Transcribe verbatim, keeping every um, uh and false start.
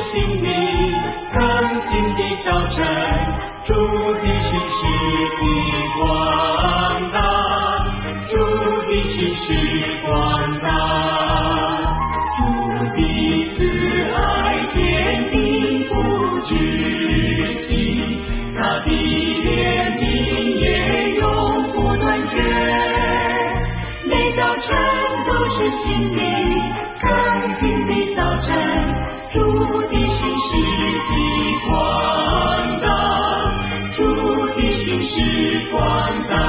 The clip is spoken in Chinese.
心里更新的早晨，主的心是的光大，主的心是光大，主的慈爱坚定不止息，他的怜悯也永不断绝，每早晨都是新的更新的早晨，主的心是的光大，主的心是光大。